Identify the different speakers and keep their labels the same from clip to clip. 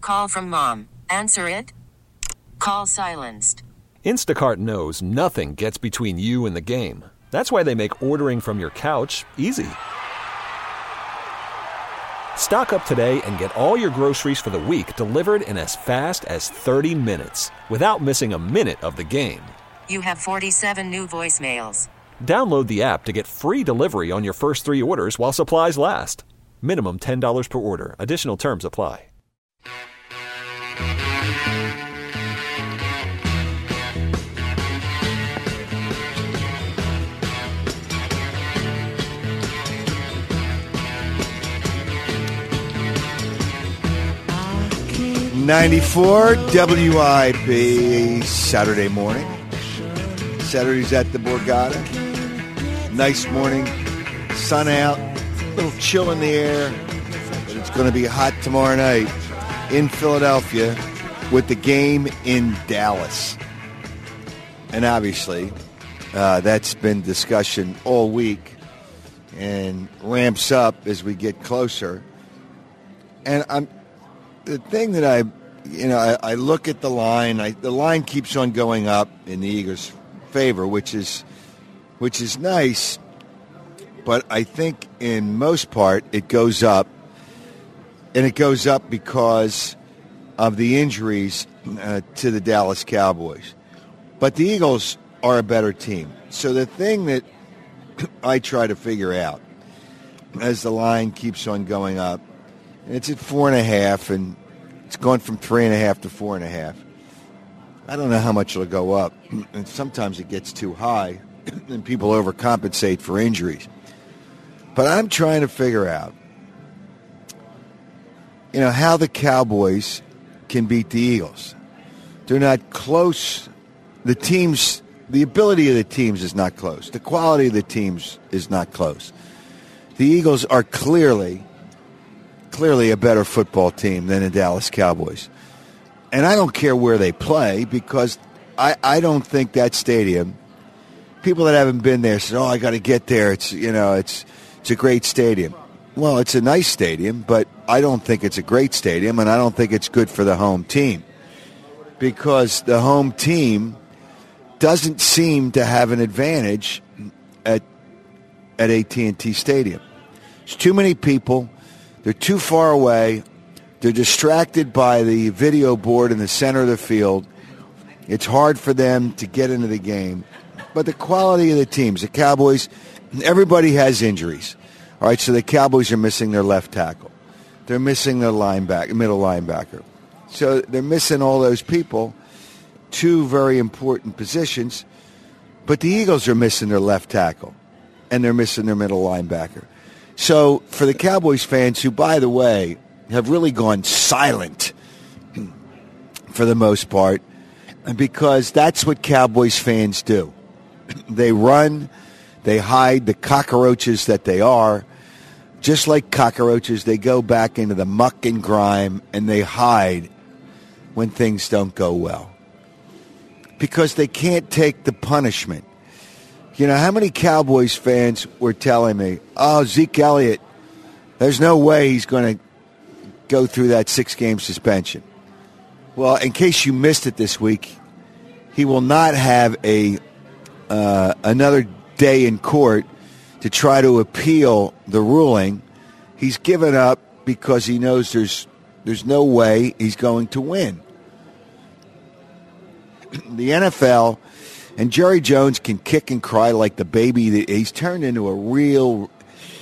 Speaker 1: call from mom. Answer it. Call silenced.
Speaker 2: Instacart knows nothing gets between you and the game. That's why they make ordering from your couch easy. Stock up today and get all your groceries for the week delivered in as fast as 30 minutes without missing a minute of the game.
Speaker 1: You have 47 new voicemails.
Speaker 2: Download the app to get free delivery on your first 3 orders while supplies last. Minimum $10 per order. Additional terms apply.
Speaker 3: '94 WIP Saturday morning. Saturday's at the Borgata. Nice morning, sun out, a little chill in the air, but it's going to be hot tomorrow night in Philadelphia with the game in Dallas. And obviously, that's been discussion all week and ramps up as we get closer. And the thing that I look at the line. The line keeps on going up in the Eagles' favor, which is nice. But I think in most part it goes up, and it goes up because of the injuries to the Dallas Cowboys. But the Eagles are a better team. So the thing that I try to figure out as the line keeps on going up, and it's at 4.5, and it's gone from 3.5 to 4.5. I don't know how much it'll go up. And sometimes it gets too high, and people overcompensate for injuries. But I'm trying to figure out, how the Cowboys can beat the Eagles. They're not close. The ability of the teams is not close. The quality of the teams is not close. The Eagles are clearly a better football team than the Dallas Cowboys. And I don't care where they play, because I don't think that stadium, people that haven't been there say, I got to get there. It's a great stadium. Well, it's a nice stadium, but I don't think it's a great stadium, and I don't think it's good for the home team, because the home team doesn't seem to have an advantage at AT&T Stadium. There's too many people. They're too far away. They're distracted by the video board in the center of the field. It's hard for them to get into the game. But the quality of the teams, the Cowboys, everybody has injuries. All right, so the Cowboys are missing their left tackle. They're missing their middle linebacker. So they're missing all those people, two very important positions. But the Eagles are missing their left tackle, and they're missing their middle linebacker. So for the Cowboys fans, who, by the way, have really gone silent for the most part, because that's what Cowboys fans do. They run, they hide, the cockroaches that they are. Just like cockroaches, they go back into the muck and grime, and they hide when things don't go well, because they can't take the punishment. How many Cowboys fans were telling me, Zeke Elliott, there's no way he's going to go through that 6-game suspension. Well, in case you missed it this week, he will not have another day in court to try to appeal the ruling. He's given up because he knows there's no way he's going to win. The NFL, and Jerry Jones can kick and cry like the baby that he's turned into a real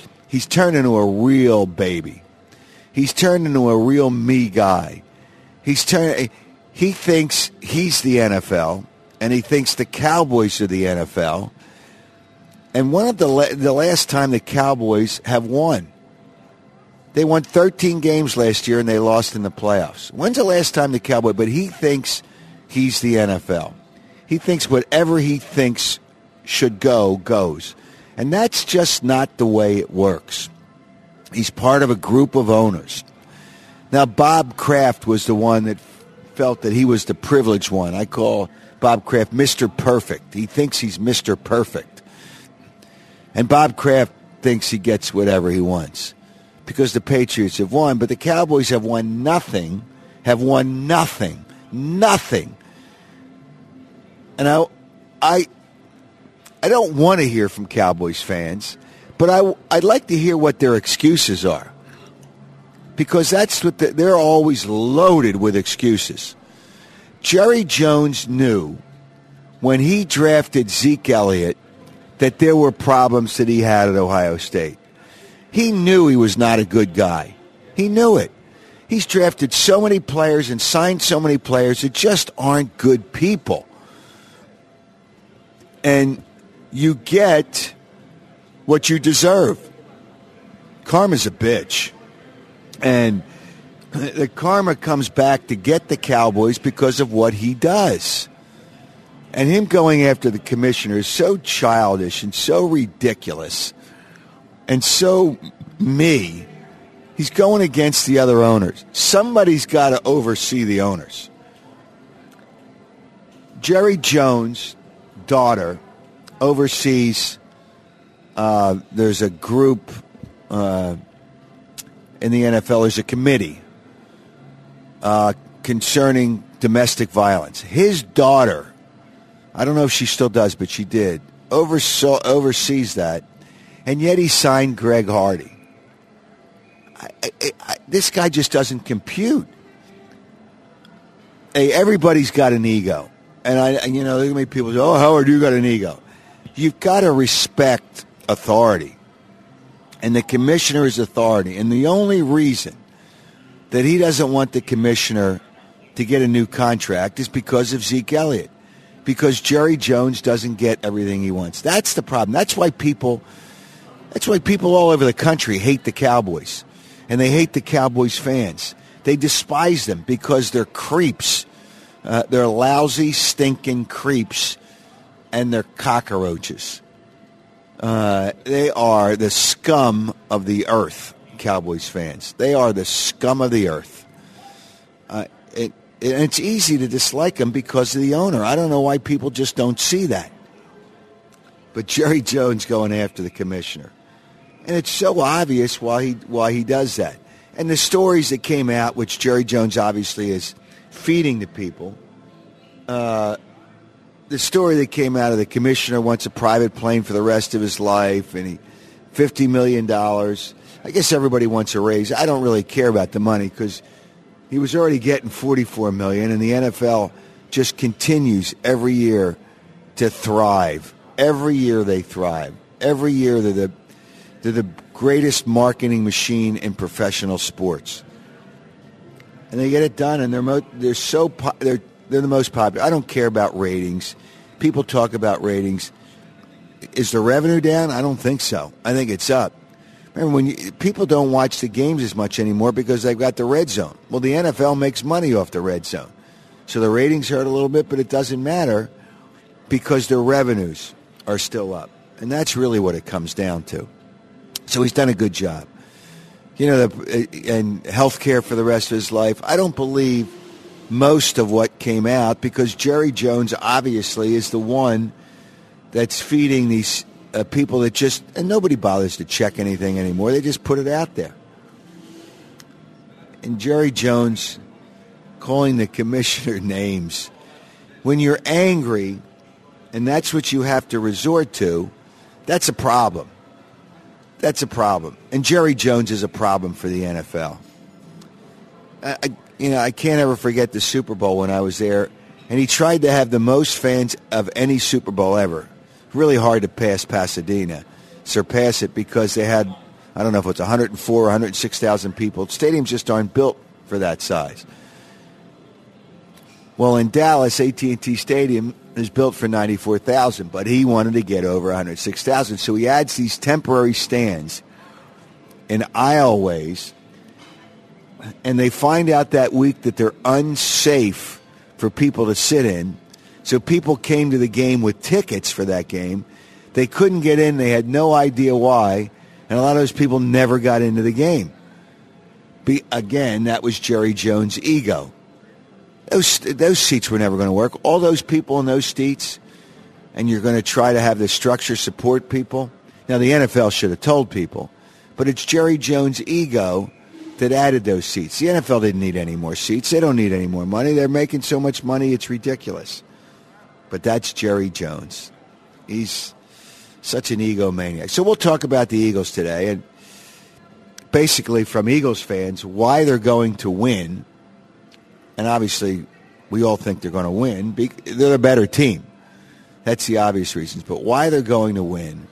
Speaker 3: baby. He's turned into a real me guy. He thinks he's the NFL, and he thinks the Cowboys are the NFL. And one of the last time the Cowboys have won, they won 13 games last year, and they lost in the playoffs. When's the last time the Cowboys? But he thinks he's the NFL. He thinks whatever he thinks should go, goes. And that's just not the way it works. He's part of a group of owners. Now, Bob Kraft was the one that felt that he was the privileged one. I call Bob Kraft Mr. Perfect. He thinks he's Mr. Perfect. And Bob Kraft thinks he gets whatever he wants because the Patriots have won, but the Cowboys have won nothing have won nothing. Nothing. And I don't want to hear from Cowboys fans, but I'd like to hear what their excuses are. Because that's what they're always loaded with excuses. Jerry Jones knew when he drafted Zeke Elliott that there were problems that he had at Ohio State. He knew he was not a good guy. He knew it. He's drafted so many players and signed so many players that just aren't good people. And you get what you deserve. Karma's a bitch. And the karma comes back to get the Cowboys because of what he does. And him going after the commissioner is so childish and so ridiculous and so me. He's going against the other owners. Somebody's got to oversee the owners. Jerry Jones' daughter oversees, there's a group in the NFL, there's a committee concerning domestic violence. His daughter, I don't know if she still does, but she did, oversees that, and yet he signed Greg Hardy. This guy just doesn't compute. Hey, everybody's got an ego. And there are going to be people say, oh, Howard, you got an ego. You've got to respect authority. And the commissioner is authority. And the only reason that he doesn't want the commissioner to get a new contract is because of Zeke Elliott. Because Jerry Jones doesn't get everything he wants. That's the problem. That's why people all over the country hate the Cowboys. And they hate the Cowboys fans. They despise them because they're creeps. They're lousy, stinking creeps. And they're cockroaches. They are the scum of the earth, Cowboys fans. They are the scum of the earth. It's easy to dislike them because of the owner. I don't know why people just don't see that. But Jerry Jones going after the commissioner. And it's so obvious why he does that. And the stories that came out, which Jerry Jones obviously is feeding to people, the story that came out of the commissioner wants a private plane for the rest of his life, and $50 million. I guess everybody wants a raise. I don't really care about the money because he was already getting $44 million, and the NFL just continues every year to thrive. Every year they thrive. Every year they're the greatest marketing machine in professional sports, and they get it done. And they're the most popular. I don't care about ratings. People talk about ratings. Is the revenue down? I don't think so. I think it's up. Remember, people don't watch the games as much anymore because they've got the red zone. Well, the NFL makes money off the red zone, so the ratings hurt a little bit, but it doesn't matter because their revenues are still up, and that's really what it comes down to. So he's done a good job. And health care for the rest of his life. I don't believe most of what came out because Jerry Jones obviously is the one that's feeding these people that just, and nobody bothers to check anything anymore. They just put it out there. And Jerry Jones calling the commissioner names. When you're angry, and that's what you have to resort to, that's a problem. That's a problem. And Jerry Jones is a problem for the NFL. I can't ever forget the Super Bowl when I was there, and he tried to have the most fans of any Super Bowl ever. Really hard to surpass it because they had, I don't know if it's 104 or 106,000 people. Stadiums just aren't built for that size. Well, in Dallas, AT&T Stadium is built for 94,000, but he wanted to get over 106,000. So he adds these temporary stands in aisleways, and they find out that week that they're unsafe for people to sit in. So people came to the game with tickets for that game. They couldn't get in. They had no idea why, and a lot of those people never got into the game. Again, that was Jerry Jones' ego. Those seats were never going to work. All those people in those seats, and you're going to try to have the structure support people. Now, the NFL should have told people, but it's Jerry Jones' ego that added those seats. The NFL didn't need any more seats. They don't need any more money. They're making so much money, it's ridiculous. But that's Jerry Jones. He's such an egomaniac. So we'll talk about the Eagles today, and basically from Eagles fans, why they're going to win. And obviously, we all think they're going to win. They're a better team. That's the obvious reasons. But why they're going to win.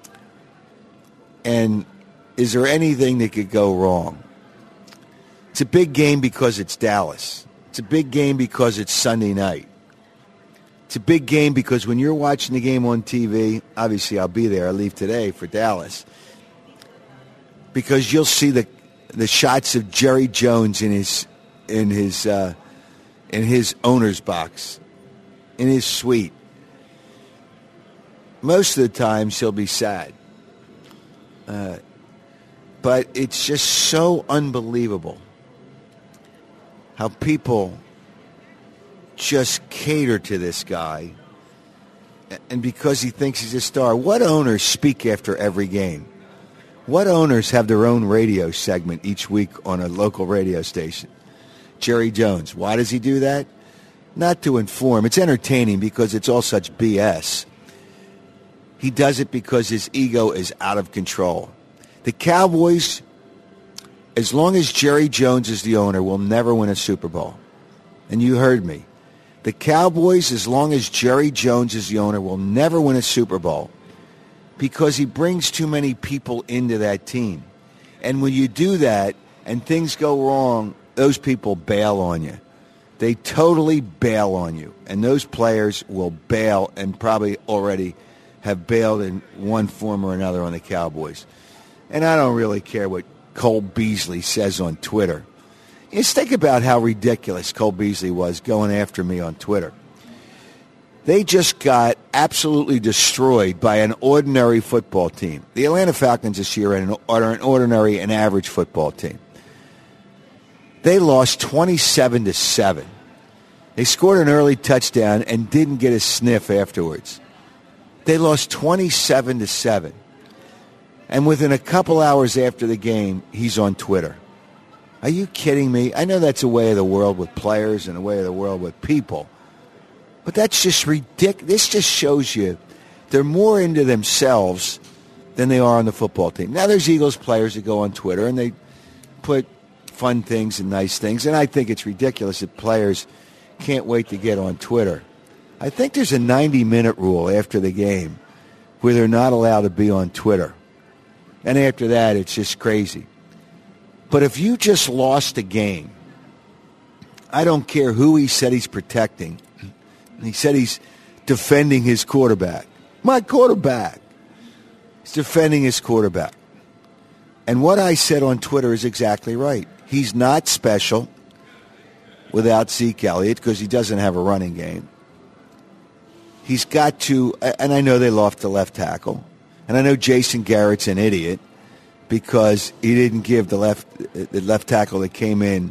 Speaker 3: And is there anything that could go wrong? It's a big game because it's Dallas. It's a big game because it's Sunday night. It's a big game because when you're watching the game on TV, obviously I'll be there. I leave today for Dallas. Because you'll see the shots of Jerry Jones in his owner's box, in his suite. Most of the times he'll be sad. But it's just so unbelievable how people just cater to this guy. And because he thinks he's a star. What owners speak after every game? What owners have their own radio segment each week on a local radio station? Jerry Jones. Why does he do that? Not to inform. It's entertaining because it's all such BS. He does it because his ego is out of control. The Cowboys, as long as Jerry Jones is the owner, will never win a Super Bowl. And you heard me. The Cowboys, as long as Jerry Jones is the owner, will never win a Super Bowl because he brings too many people into that team. And when you do that and things go wrong, those people bail on you. They totally bail on you. And those players will bail and probably already have bailed in one form or another on the Cowboys. And I don't really care what Cole Beasley says on Twitter. Just think about how ridiculous Cole Beasley was going after me on Twitter. They just got absolutely destroyed by an ordinary football team. The Atlanta Falcons this year are an ordinary and average football team. They lost 27-7. They scored an early touchdown and didn't get a sniff afterwards. They lost 27-7. And within a couple hours after the game, he's on Twitter. Are you kidding me? I know that's a way of the world with players and a way of the world with people. But that's just ridiculous. This just shows you they're more into themselves than they are on the football team. Now, there's Eagles players that go on Twitter and they put fun things and nice things. And I think it's ridiculous that players can't wait to get on Twitter. I think there's a 90-minute rule after the game where they're not allowed to be on Twitter. And after that, it's just crazy. But if you just lost a game, I don't care who he said he's protecting. He said he's defending his quarterback. My quarterback. He's defending his quarterback. And what I said on Twitter is exactly right. He's not special without Zeke Elliott because he doesn't have a running game. He's got to, and I know they lost the left tackle, and I know Jason Garrett's an idiot because he didn't give the left tackle that came in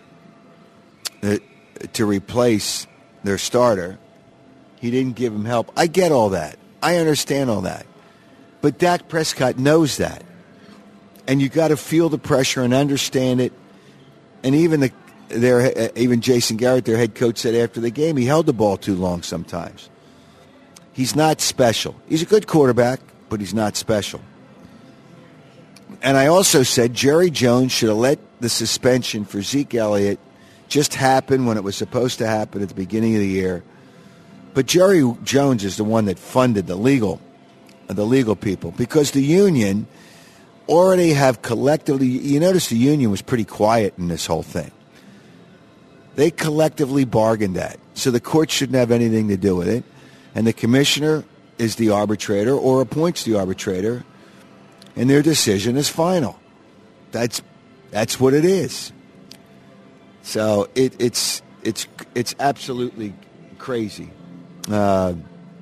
Speaker 3: to replace their starter. He didn't give him help. I get all that. I understand all that. But Dak Prescott knows that. And you got to feel the pressure and understand it. And even Jason Garrett, their head coach, said after the game he held the ball too long sometimes. He's not special. He's a good quarterback, but he's not special. And I also said Jerry Jones should have let the suspension for Zeke Elliott just happen when it was supposed to happen at the beginning of the year. But Jerry Jones is the one that funded the legal people because the union already have collectively, you notice the union was pretty quiet in this whole thing. They collectively bargained that. So the court shouldn't have anything to do with it. And the commissioner is the arbitrator or appoints the arbitrator, and their decision is final. That's what it is. So it's absolutely crazy that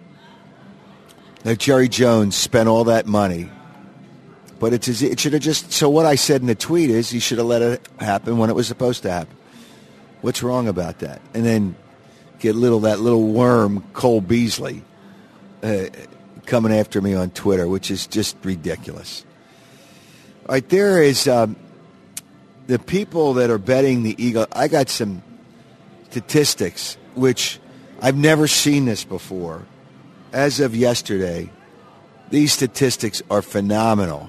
Speaker 3: Jerry Jones spent all that money. But it should have just. So what I said in the tweet is he should have let it happen when it was supposed to happen. What's wrong about that? And then get that little worm Cole Beasley coming after me on Twitter, which is just ridiculous. All right, there is the people that are betting the Eagles, I got some statistics, which I've never seen this before. As of yesterday, these statistics are phenomenal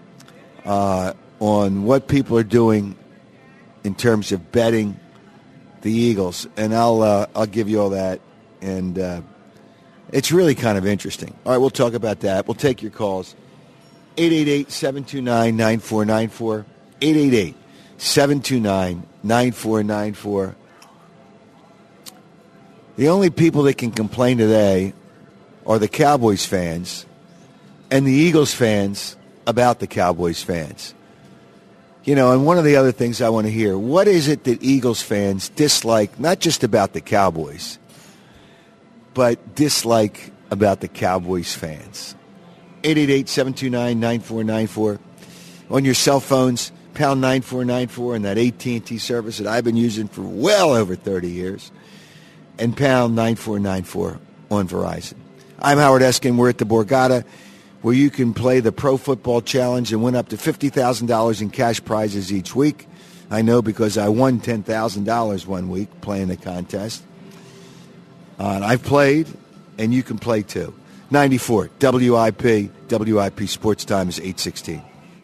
Speaker 3: on what people are doing in terms of betting the Eagles, and I'll give you all that, and it's really kind of interesting. All right, we'll talk about that. We'll take your calls. 888-729-9494, 888-729-9494. The only people that can complain today are the Cowboys fans and the Eagles fans about the Cowboys fans. You know, and one of the other things I want to hear, what is it that Eagles fans dislike, not just about the Cowboys, but dislike about the Cowboys fans? 888-729-9494. On your cell phones, pound 9494 and that AT&T service that I've been using for well over 30 years, and pound 9494 on Verizon. I'm Howard Eskin. We're at the Borgata, where you can play the Pro Football Challenge and win up to $50,000 in cash prizes each week. I know because I won $10,000 one week playing the contest. And I've played, and you can play too. 94 WIP Sports Time is 8:16.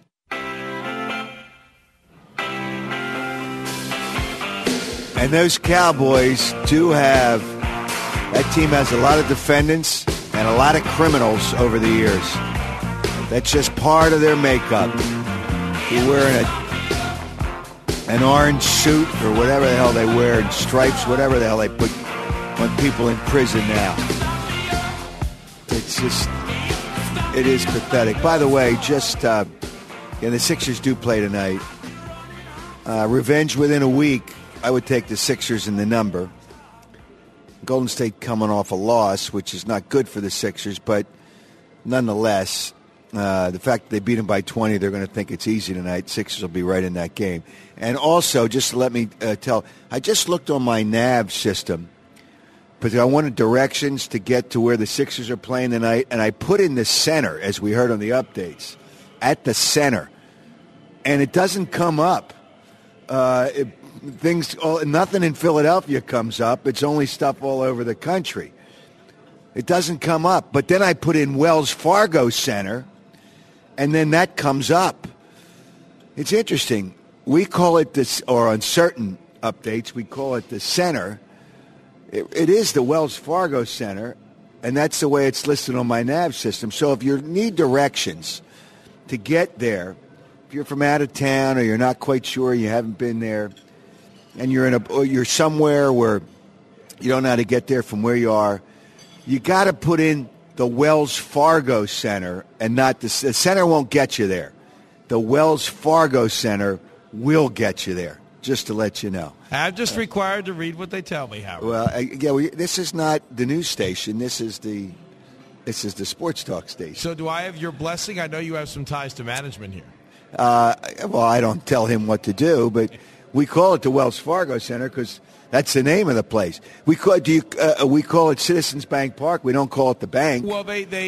Speaker 3: And those Cowboys do have, that team has a lot of defendants and a lot of criminals over the years. That's just part of their makeup. You're wearing an orange suit or whatever the hell they wear, and stripes, whatever the hell they put on people in prison now. It's just, it is pathetic. By the way, the Sixers do play tonight. Revenge within a week. I would take the Sixers in the number. Golden State coming off a loss, which is not good for the Sixers, but nonetheless, the fact that they beat them by 20, they're going to think it's easy tonight. Sixers will be right in that game. And also, just let me tell, I just looked on my nav system, because I wanted directions to get to where the Sixers are playing tonight, and I put in the center, as we heard on the updates, at the center. And it doesn't come up. Nothing in Philadelphia comes up. It's only stuff all over the country. It doesn't come up. But then I put in Wells Fargo Center, and then that comes up. It's interesting. We call it this, or on certain updates, we call it the center. It is the Wells Fargo Center, and that's the way it's listed on my nav system. So if you need directions to get there, if you're from out of town or you're not quite sure, you haven't been there, and you're somewhere where you don't know how to get there from where you are, you got to put in the Wells Fargo Center, and not the center won't get you there. The Wells Fargo Center will get you there, just to let you know.
Speaker 4: I'm just required to read what they tell me, Howard.
Speaker 3: Well, this is not the news station. This is the sports talk station.
Speaker 4: So do I have your blessing? I know you have some ties to management here.
Speaker 3: Well, I don't tell him what to do, but we call it the Wells Fargo Center because that's the name of the place. We call it Citizens Bank Park. We don't call it the bank.
Speaker 4: Well,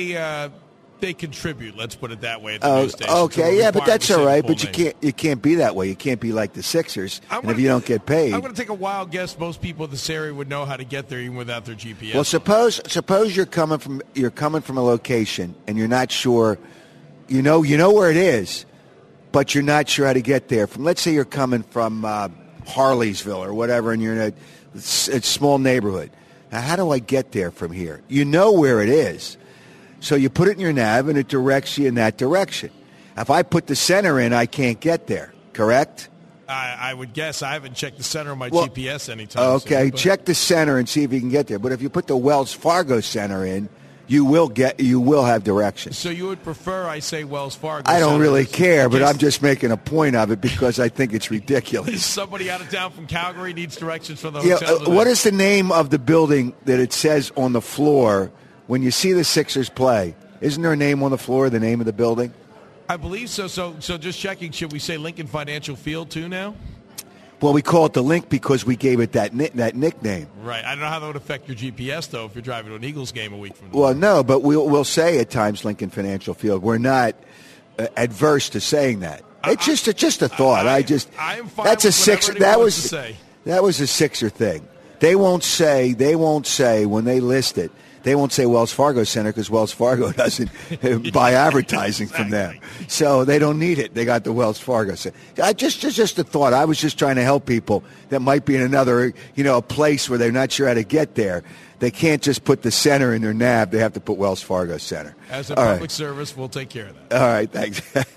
Speaker 4: they contribute. Let's put it that way. At the news station.
Speaker 3: Okay, yeah, but that's all right. But you can't be that way. You can't be like the Sixers. If you don't get paid,
Speaker 4: I'm going to take a wild guess. Most people in this area would know how to get there even without their GPS.
Speaker 3: Well, suppose you're coming from a location and you're not sure. You know where it is, but you're not sure how to get there. Let's say you're coming from Harleysville or whatever, and you're in a small neighborhood. Now, how do I get there from here? You know where it is. So you put it in your nav, and it directs you in that direction. If I put the center in, I can't get there, correct?
Speaker 4: I would guess. I haven't checked the center on my GPS anytime
Speaker 3: okay,
Speaker 4: soon.
Speaker 3: Check the center and see if you can get there. But if you put the Wells Fargo Center in, you will have directions.
Speaker 4: So you would prefer I say Wells Fargo
Speaker 3: I don't
Speaker 4: Center
Speaker 3: really care, but I'm just making a point of it because I think it's ridiculous.
Speaker 4: Somebody out of town from Calgary needs directions for the hotel.
Speaker 3: What is the name of the building that it says on the floor when you see the Sixers play? Isn't there a name on the floor, the name of the building?
Speaker 4: I believe so. So just checking, should we say Lincoln Financial Field too now?
Speaker 3: Well, we call it the Link because we gave it that nickname.
Speaker 4: Right. I don't know how that would affect your GPS, though, if you're driving to an Eagles game a week from now.
Speaker 3: Well, no, but we'll say at times Lincoln Financial Field. We're not adverse to saying that. It's just a thought.
Speaker 4: I am fine
Speaker 3: that's a
Speaker 4: with
Speaker 3: six.
Speaker 4: whatever
Speaker 3: That
Speaker 4: anyone
Speaker 3: was
Speaker 4: wants to say.
Speaker 3: that was a Sixer thing. They won't say when they list it. They won't say Wells Fargo Center because Wells Fargo doesn't buy advertising from them, so they don't need it. They got the Wells Fargo Center. Just a thought. I was just trying to help people that might be in another, a place where they're not sure how to get there. They can't just put the center in their nav. They have to put Wells Fargo Center.
Speaker 4: As a public service, we'll take care of that.
Speaker 3: All right, thanks.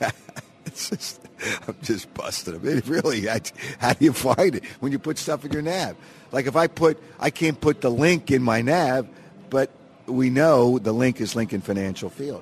Speaker 3: I'm just busting them. Really, how do you find it when you put stuff in your nav? Like if I can't put the link in my nav, but we know the link is Lincoln Financial Field.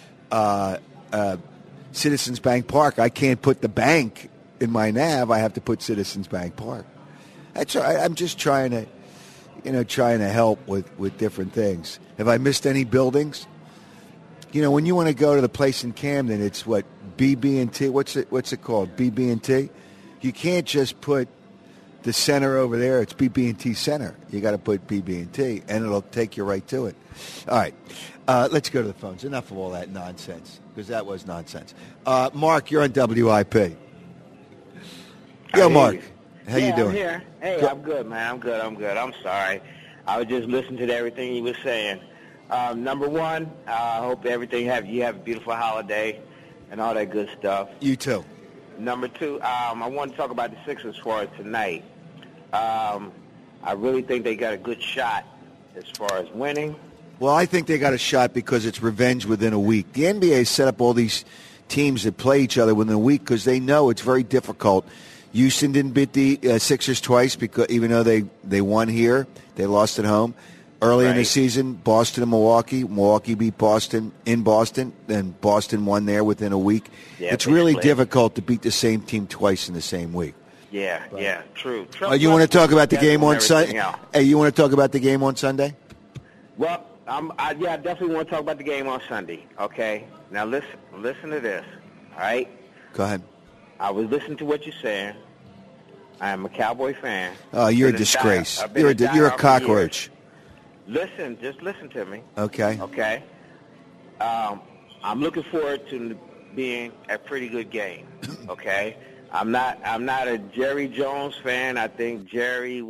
Speaker 3: Citizens Bank Park, I can't put the bank in my nav. I have to put Citizens Bank Park. That's all right. I'm just trying to help with different things. Have I missed any buildings? When you want to go to the place in Camden, it's what, BB&T? What's it called? BB&T? You can't just put the center over there. It's BB&T Center. You got to put BB&T, and it'll take you right to it. All right. Let's go to the phones. Enough of all that nonsense, because that was nonsense. Mark, you're on WIP. Yo, Mark. How you doing?
Speaker 5: I'm here. Hey, I'm good, man. I'm good. I'm sorry. I was just listening to everything you were saying. Number one, I hope you have a beautiful holiday and all that good stuff.
Speaker 3: You too.
Speaker 5: Number two, I want to talk about the Sixers for tonight. I really think they got a good shot as far as winning.
Speaker 3: Well, I think they got a shot because it's revenge within a week. The NBA set up all these teams that play each other within a week because they know it's very difficult. Houston didn't beat the Sixers twice because even though they won here, they lost at home. Early in the season, Boston and Milwaukee. Milwaukee beat Boston in Boston, then Boston won there within a week.
Speaker 5: Yeah,
Speaker 3: it's really difficult to beat the same team twice in the same week.
Speaker 5: Yeah, true.
Speaker 3: You want to talk about the game on Sunday? Hey, you want to talk about the game on Sunday?
Speaker 5: Well, I definitely want to talk about the game on Sunday. Okay, now listen to this. All right.
Speaker 3: Go ahead.
Speaker 5: I was listening to what you're saying. I am a Cowboy fan.
Speaker 3: Oh, you're a disgrace. You're a cockroach.
Speaker 5: Just listen to me.
Speaker 3: Okay.
Speaker 5: Okay. I'm looking forward to being a pretty good game. Okay. I'm not a Jerry Jones fan. I think Jerry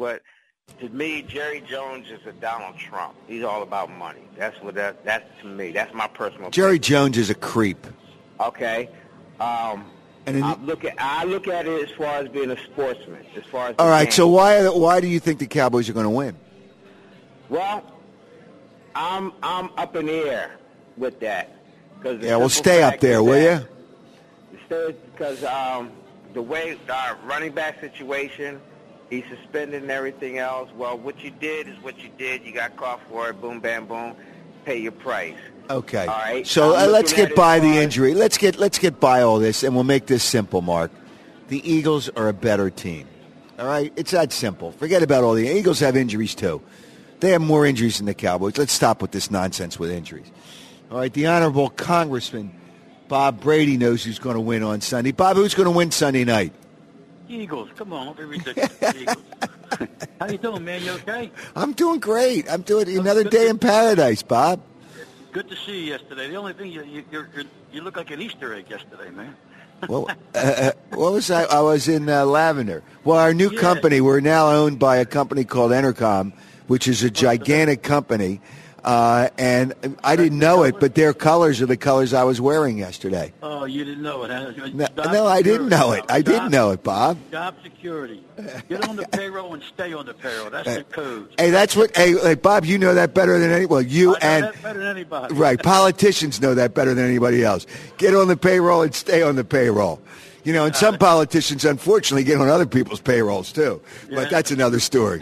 Speaker 5: Jones is a Donald Trump. He's all about money. That's to me. That's my personal.
Speaker 3: Jerry Jones is a creep.
Speaker 5: Okay. I look at it as far as being a sportsman. As far as
Speaker 3: all right. So why do you think the Cowboys are going to win?
Speaker 5: Well, I'm up in the air with that.
Speaker 3: Stay up there, will you?
Speaker 5: Because the way our running back situation, he's suspended and everything else. Well, what you did is what you did. You got caught for it. Boom, bam, boom. Pay your price.
Speaker 3: Okay.
Speaker 5: All right.
Speaker 3: So let's get by the injury. Let's get by all this, and we'll make this simple, Mark. The Eagles are a better team. All right? It's that simple. Forget about all the Eagles have injuries too. They have more injuries than the Cowboys. Let's stop with this nonsense with injuries. All right, the Honorable Congressman Bob Brady knows who's going to win on Sunday. Bob, who's going to win Sunday night?
Speaker 6: Eagles. Come on, don't be ridiculous. Eagles. How you doing, man? You okay?
Speaker 3: I'm doing great. I'm doing another day in paradise, Bob.
Speaker 6: Good to see you yesterday. The only thing, you look like an Easter egg yesterday, man.
Speaker 3: Well, what was I? I was in Lavender. Well, our new company, we're now owned by a company called Entercom, which is a gigantic company. And I didn't know it, but their colors are the colors I was wearing yesterday.
Speaker 6: Oh, you didn't know it, huh?
Speaker 3: No, I didn't know it. I didn't know it, Bob.
Speaker 6: Job security. Get on the payroll and stay on the payroll. That's the code.
Speaker 3: Hey, that's what. Hey, Bob, you know that better than anyone.
Speaker 6: I know that better than anybody.
Speaker 3: Right. Politicians know that better than anybody else. Get on the payroll and stay on the payroll. And some politicians, unfortunately, get on other people's payrolls, too. But that's another story.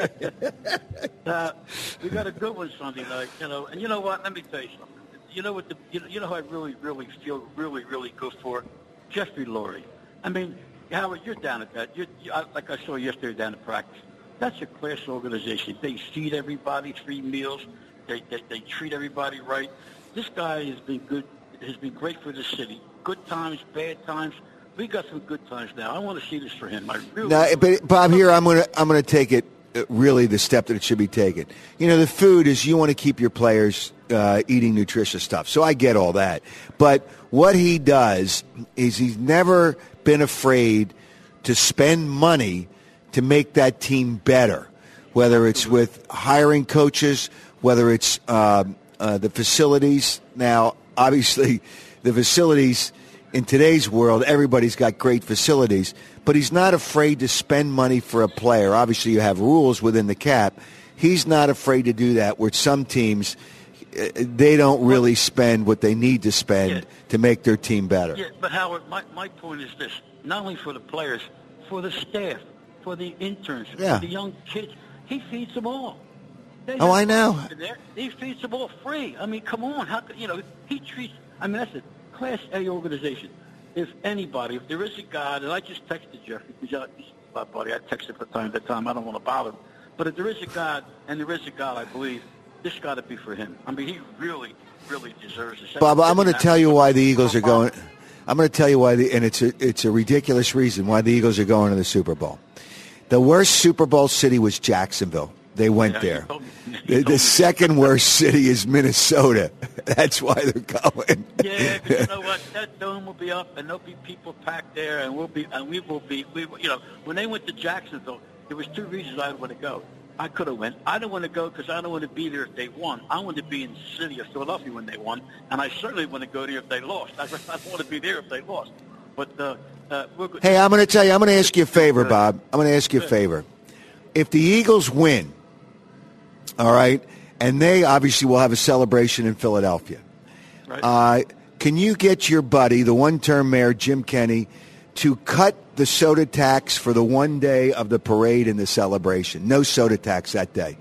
Speaker 6: We got a good one Sunday night, And you know what? Let me tell you something. You know what? You know who I really, really feel really, really good for? Jeffrey Lurie. I mean, Howard, you're down at that. Like I saw yesterday down at practice. That's a class organization. They feed everybody 3 meals. They treat everybody right. This guy has been good. Has been great for the city. Good times, bad times. We got some good times now. I want to see this for him. I really.
Speaker 3: But Bob, here I'm gonna take it really the step that it should be taken. The food is you want to keep your players eating nutritious stuff. So I get all that. But what he does is he's never been afraid to spend money to make that team better, whether it's with hiring coaches, whether it's the facilities. Now, obviously, the facilities in today's world, everybody's got great facilities, but he's not afraid to spend money for a player. Obviously, you have rules within the cap. He's not afraid to do that, where some teams, they don't really spend what they need to spend to make their team better.
Speaker 6: Yeah, but Howard, my point is this. Not only for the players, for the staff, for the interns, for the young kids, he feeds them all.
Speaker 3: I know.
Speaker 6: He feeds them all free. I mean, come on. He treats, that's a Class A organization. If there is a God, and I just texted Jeffrey, because he's my buddy, I text him from time to time, I don't want to bother him. But if there is a God, and there is a God, I believe, this got to be for him. I mean, he really, really deserves it.
Speaker 3: Bob, I'm going to tell you why the Eagles are going. I'm going to tell you why, and it's a ridiculous reason why the Eagles are going to the Super Bowl. The worst Super Bowl city was Jacksonville. They went there. The second worst city is Minnesota. That's why they're going.
Speaker 6: Yeah, because you know what? That dome will be up, and there'll be people packed there, and we will be. When they went to Jacksonville, there was two reasons I would want to go. I could have went. I don't want to go because I don't want to be there if they won. I want to be in the city of Philadelphia when they won, and I certainly want to go there if they lost. I don't want to be there if they lost. But
Speaker 3: hey, I'm going to tell you. I'm going to ask you a favor, Bob. I'm going to ask you a favor. If the Eagles win, all right, and they obviously will have a celebration in Philadelphia, right. Can you get your buddy, the one-term mayor, Jim Kenney, to cut the soda tax for the one day of the parade and the celebration? No soda tax that day.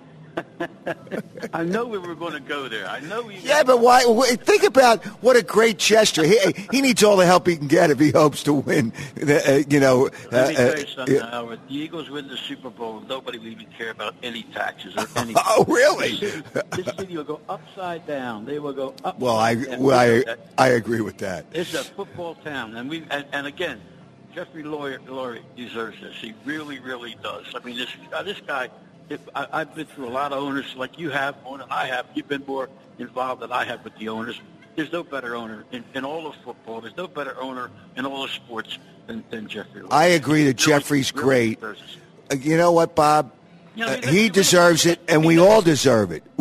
Speaker 6: I know we were going to go there. I know we.
Speaker 3: Yeah, but why? Think about what a great gesture. He needs all the help he can get if he hopes to win.
Speaker 6: Let me tell you something, Howard. The Eagles win the Super Bowl. Nobody will even care about any taxes or anything.
Speaker 3: Oh, really?
Speaker 6: This city will go upside down. They will go up.
Speaker 3: Well, I agree with that.
Speaker 6: It's a football town, and again, Jeffrey Lurie deserves this. He really, really does. I mean, this guy. I've been through a lot of owners like you have, more than I have. You've been more involved than I have with the owners. There's no better owner in all of football. There's no better owner in all of sports than Jeffrey Lurie.
Speaker 3: I agree that Jeffrey's great. You know what, Bob? He deserves it, and we all deserve it.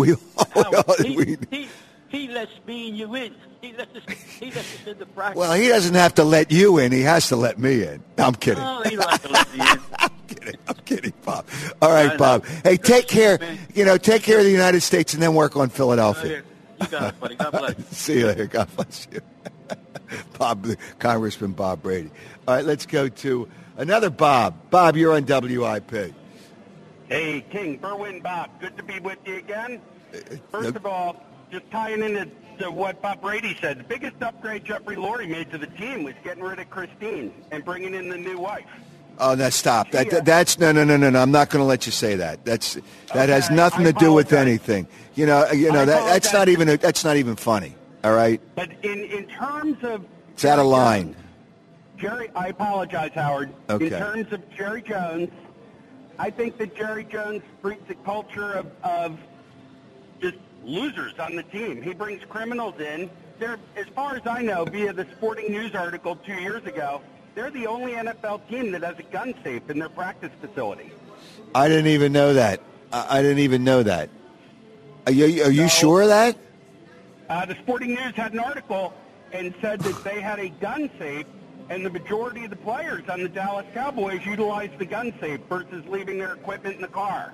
Speaker 6: He lets me and you in. He lets us in the practice.
Speaker 3: Well, he doesn't have to let you in. He has to let me in. I'm kidding.
Speaker 6: No, he don't have to let me in.
Speaker 3: I'm kidding, Bob. All right, Bob. Hey, take care. Take care of the United States and then work on Philadelphia.
Speaker 6: You got it, buddy. God bless.
Speaker 3: See you later. God bless you. Congressman Bob Brady. All right, let's go to another Bob. Bob, you're on WIP.
Speaker 7: Hey, King, Berwin, Bob. Good to be with you again. First of all, just tying into what Bob Brady said, the biggest upgrade Jeffrey Lurie made to the team was getting rid of Christine and bringing in the new wife.
Speaker 3: Oh, now stop. That's no. I'm not going to let you say that. That has nothing to do with anything. That's not even funny. All right.
Speaker 7: But in terms of
Speaker 3: it's out of line.
Speaker 7: I apologize, Howard.
Speaker 3: Okay.
Speaker 7: In terms of Jerry Jones, I think that Jerry Jones breeds a culture of just losers on the team. He brings criminals in. They're, as far as I know, via the Sporting News article 2 years ago, they're the only NFL team that has a gun safe in their practice facility.
Speaker 3: I didn't even know that. I didn't even know that. Are you sure of that?
Speaker 7: The Sporting News had an article and said that they had a gun safe, and the majority of the players on the Dallas Cowboys utilized the gun safe versus leaving their equipment in the car.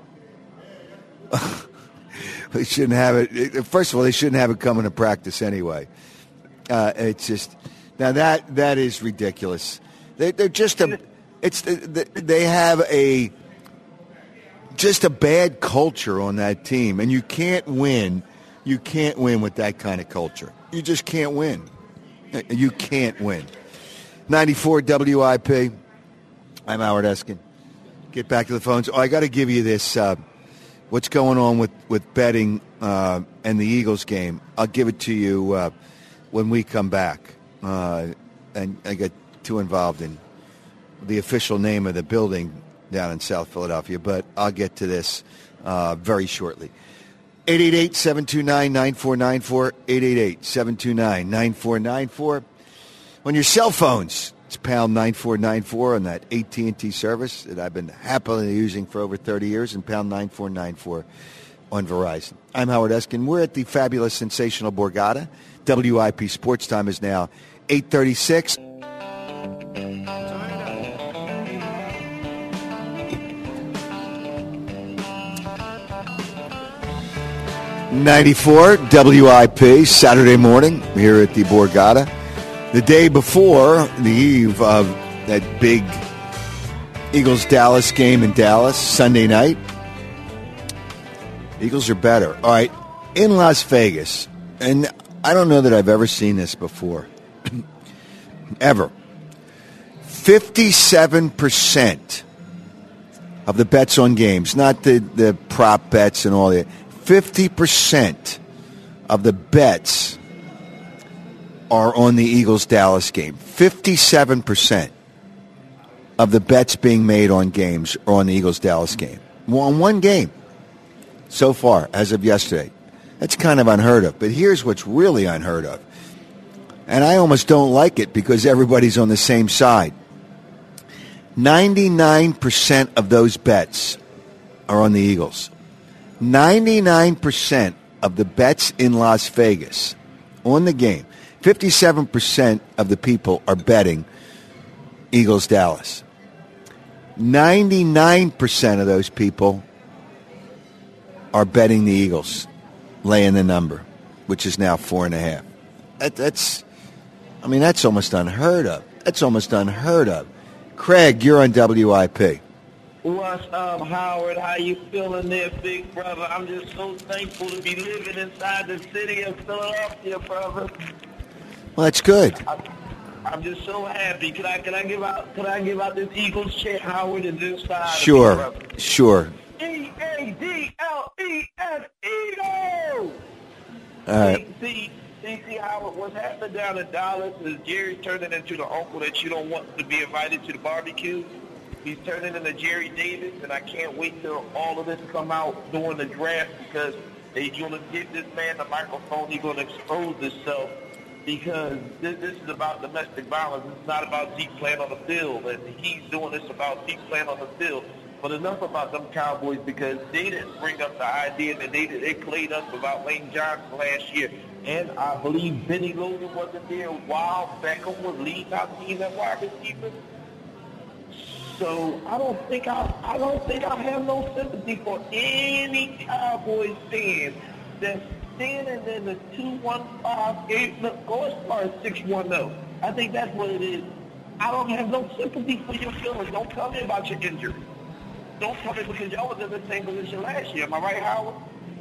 Speaker 3: They shouldn't have it. First of all, they shouldn't have it coming to practice anyway. It's just now that is ridiculous. They're just they have just a bad culture on that team, and you can't win. You can't win with that kind of culture. You just can't win. You can't win. 94 WIP. I'm Howard Eskin. Get back to the phones. I got to give you this. What's going on with betting and the Eagles game? I'll give it to you when we come back. And I got too involved in the official name of the building down in South Philadelphia, but I'll get to this very shortly. 888-729-9494, 888-729-9494. On your cell phones, it's pound 9494 on that AT&T service that I've been happily using for over 30 years, and pound 9494 on Verizon. I'm Howard Eskin. We're at the fabulous, sensational Borgata. WIP Sports Time is now 8:36. '94 WIP, Saturday morning here at the Borgata. The day before the eve of that big Eagles-Dallas game in Dallas, Sunday night. Eagles are better. All right, in Las Vegas, and I don't know that I've ever seen this before, ever. 57% of the bets on games, not the prop bets and all that, 50% of the bets are on the Eagles-Dallas game. 57% of the bets being made on games are on the Eagles-Dallas game. On one game so far, as of yesterday. That's kind of unheard of. But here's what's really unheard of. And I almost don't like it because everybody's on the same side. 99% of those bets are on the Eagles. 99% of the bets in Las Vegas on the game, 57% of the people are betting Eagles-Dallas. 99% of those people are betting the Eagles, laying the number, which is now 4.5. That's almost unheard of. That's almost unheard of. Craig, you're on WIP.
Speaker 8: What's up, Howard? How you feeling there, big brother? I'm just so thankful to be living inside the city of Philadelphia, brother.
Speaker 3: Well, that's good.
Speaker 8: I'm just so happy. Can I give out this Eagles chant, Howard, and this side?
Speaker 3: Sure.
Speaker 8: E-A-D-L-E-S, Eagles!
Speaker 3: All right.
Speaker 8: See, Howard, what's happening down in Dallas is Jerry's turning into the uncle that you don't want to be invited to the barbecue. He's turning into Jerry Davis, and I can't wait till all of this come out during the draft because they're going to give this man the microphone. He's going to expose himself because this is about domestic violence. It's not about Zeke playing on the field, and he's doing this about Zeke playing on the field. But enough about them Cowboys because they didn't bring up the idea that they played us about Lane Johnson last year. And I believe Benny Logan wasn't there while Beckham was leading our team at wide receiver. So I don't think I have no sympathy for any Cowboys fan that's standing in the 215. Look, go as far as 610. I think that's what it is. I don't have no sympathy for your feelings. Don't tell me about your injury. Don't tell me because y'all was in the same position last year. Am I right, Howard?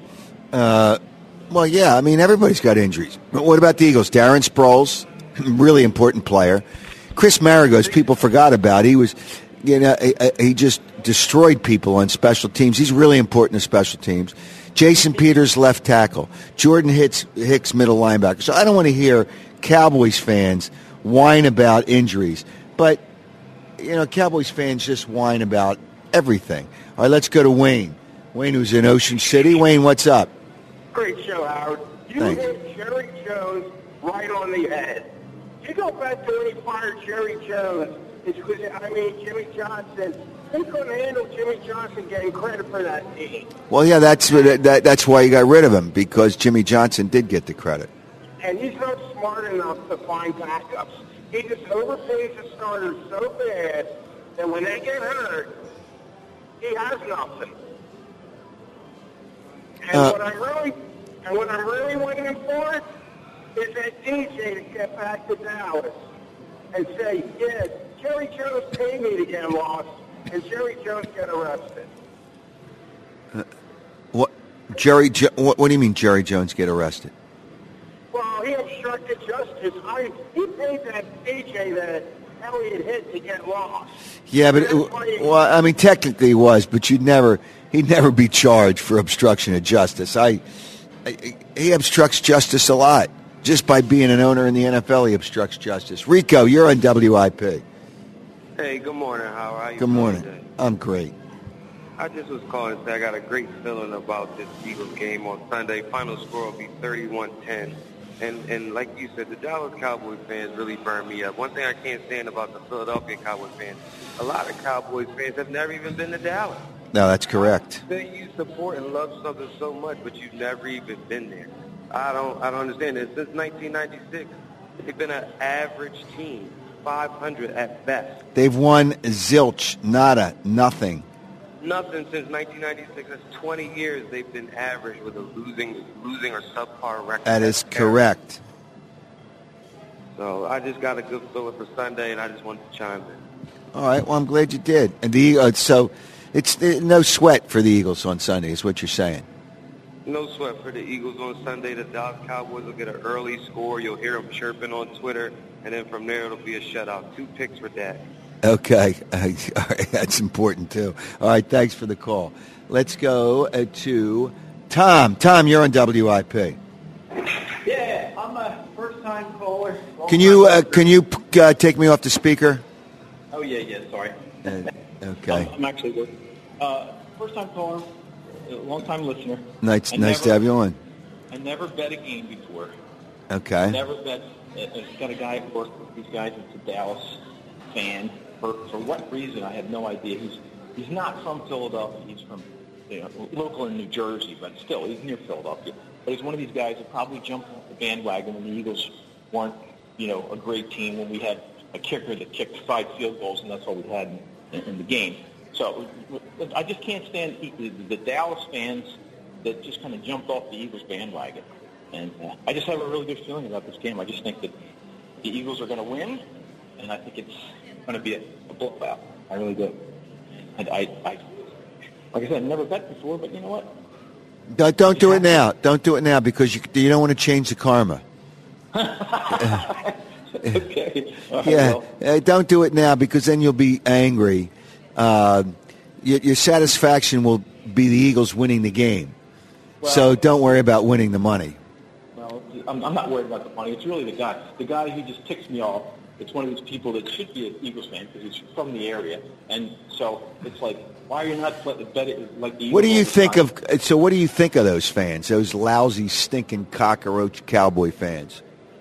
Speaker 3: Well, yeah. I mean, everybody's got injuries. But what about the Eagles? Darren Sproles, really important player. Chris Maragos, people forgot about. He was, he just destroyed people on special teams. He's really important in special teams. Jason Peters, left tackle. Jordan Hicks, middle linebacker. So I don't want to hear Cowboys fans whine about injuries. But, Cowboys fans just whine about everything. All right, let's go to Wayne. Wayne, who's in Ocean City. Wayne, what's up?
Speaker 7: Great show, Howard. You hit Jerry Jones right on the head. You go back to when he fired Jerry Jones. It's because, Jimmy Johnson. They couldn't handle Jimmy Johnson getting credit for that team.
Speaker 3: Well, yeah, that's why you got rid of him, because Jimmy Johnson did get the credit.
Speaker 7: And he's not smart enough to find backups. He just overpays the starters so bad that when they get hurt, he has nothing. And what I'm really waiting for is that DJ to get back to Dallas and say, yeah, Jerry Jones paid me to get lost, and Jerry Jones get arrested.
Speaker 3: What do you mean Jerry Jones get arrested?
Speaker 7: Well, he obstructed justice. He paid that DJ that Elliott hit to get lost.
Speaker 3: Yeah, but technically he was, but he'd never be charged for obstruction of justice. He obstructs justice a lot. Just by being an owner in the NFL, he obstructs justice. Rico, you're on WIP.
Speaker 9: Hey, good morning, Howard. How you
Speaker 3: Good
Speaker 9: doing
Speaker 3: morning.
Speaker 9: today?
Speaker 3: I'm great.
Speaker 9: I just was calling to say I got a great feeling about this Eagles game on Sunday. Final score will be 31-10. And like you said, the Dallas Cowboys fans really burned me up. One thing I can't stand about the Philadelphia Cowboys fans, a lot of Cowboys fans have never even been to Dallas.
Speaker 3: No, that's correct.
Speaker 9: Say you support and love something so much, but you've never even been there. I don't understand it. Since 1996, they've been an average team, 500 at best.
Speaker 3: They've won zilch, nada, nothing.
Speaker 9: Nothing since 1996. That's 20 years they've been average with a losing or subpar record.
Speaker 3: That is correct.
Speaker 9: So I just got a good feeling for Sunday, and I just wanted to chime in.
Speaker 3: All right. Well, I'm glad you did. And so it's no sweat for the Eagles on Sunday, is what you're saying.
Speaker 9: No sweat for the Eagles on Sunday. The Dallas Cowboys will get an early score. You'll hear them chirping on Twitter, and then from there it'll be a shutout. 2 picks for Dak.
Speaker 3: Okay. All right. That's important, too. All right. Thanks for the call. Let's go to Tom. Tom, you're on WIP.
Speaker 10: Yeah, I'm a first-time caller.
Speaker 3: Can you take me off the speaker?
Speaker 10: Oh, yeah, sorry.
Speaker 3: Okay.
Speaker 10: I'm actually working. First-time caller, long-time listener.
Speaker 3: Nice to have you on.
Speaker 10: I never bet a game before.
Speaker 3: Okay.
Speaker 10: Never bet. I've got a guy at work with these guys that's a Dallas fan. For what reason, I have no idea. He's not from Philadelphia. He's from local in New Jersey, but still, he's near Philadelphia. But he's one of these guys that probably jumped off the bandwagon when the Eagles weren't, a great team, when we had a kicker that kicked 5 field goals, and that's all we had in the game. So I just can't stand the Dallas fans that just kind of jumped off the Eagles bandwagon. And I just have a really good feeling about this game. I just think that the Eagles are going to win, and I think it's going to be a blowout. I really do. And I like I said, I've never bet before, but you know what?
Speaker 3: Don't do it now. Don't do it now because you don't want to change the karma.
Speaker 10: Okay.
Speaker 3: Yeah, don't do it now because then you'll be angry. Your satisfaction will be the Eagles winning the game.
Speaker 10: Well,
Speaker 3: so don't worry about winning the money.
Speaker 10: Well, I'm not worried about the money. It's really the guy. The guy who just ticks me off. It's one of these people that should be an Eagles fan because he's from the area. And so it's like, why are you not betting like the Eagles?
Speaker 3: What do you think of? So what do you think of those fans? Those lousy, stinking cockroach Cowboy fans.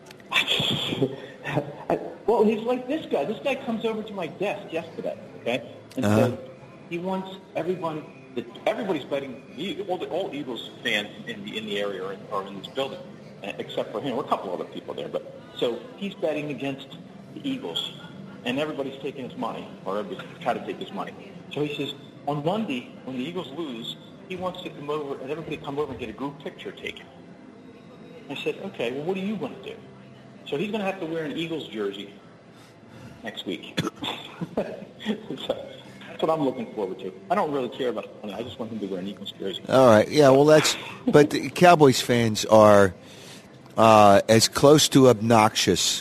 Speaker 10: Well, he's like this guy. This guy comes over to my desk yesterday, okay, and said he wants everybody's betting. All Eagles fans in the area are in this building, except for him. Or a couple other people there, but so he's betting against the Eagles, and everybody's taking his money, or everybody's trying to take his money. So he says on Monday when the Eagles lose, he wants to come over and everybody come over and get a group picture taken. I said, okay, well, what do you want to do? So he's going to have to wear an Eagles jersey next week. So that's what I'm looking forward to. I don't really care about the money. I just want him to wear an Eagles jersey.
Speaker 3: All right. Yeah, well, but the Cowboys fans are as close to obnoxious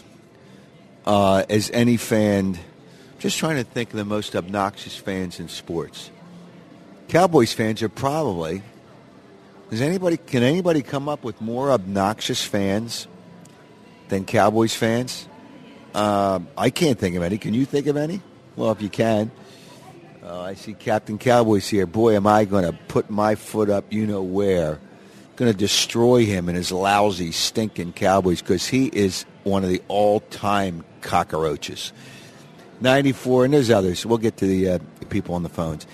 Speaker 3: as any fan. Just trying to think of the most obnoxious fans in sports. Cowboys fans are probably. Can anybody come up with more obnoxious fans than Cowboys fans? I can't think of any. Can you think of any? Well, if you can. I see Captain Cowboys here. Boy, am I going to put my foot up you-know-where. Going to destroy him and his lousy, stinking Cowboys because he is one of the all-time cockroaches. 94, and there's others. We'll get to the people on the phones.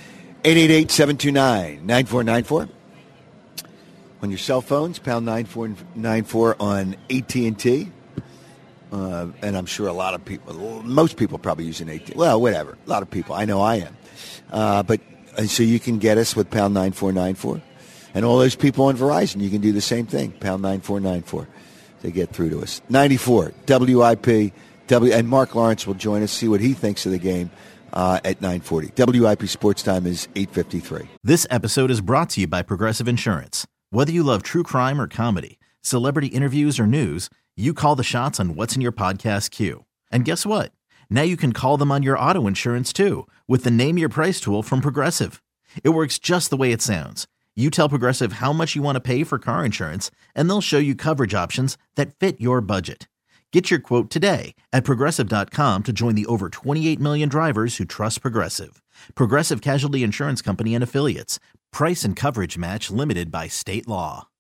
Speaker 3: 888-729-9494. On your cell phones, pound 9494 on AT&T. And I'm sure most people are probably using AT&T. Well, whatever. A lot of people. I know I am. But so you can get us with pound 9494. And all those people on Verizon, you can do the same thing, pound 9494. They get through to us. 94, WIP, and Mark Lawrence will join us, see what he thinks of the game at 9:40. WIP Sports Time is 8:53.
Speaker 11: This episode is brought to you by Progressive Insurance. Whether you love true crime or comedy, celebrity interviews or news, you call the shots on what's in your podcast queue. And guess what? Now you can call them on your auto insurance too with the Name Your Price tool from Progressive. It works just the way it sounds. You tell Progressive how much you want to pay for car insurance, and they'll show you coverage options that fit your budget. Get your quote today at Progressive.com to join the over 28 million drivers who trust Progressive. Progressive Casualty Insurance Company and Affiliates. Price and coverage match limited by state law.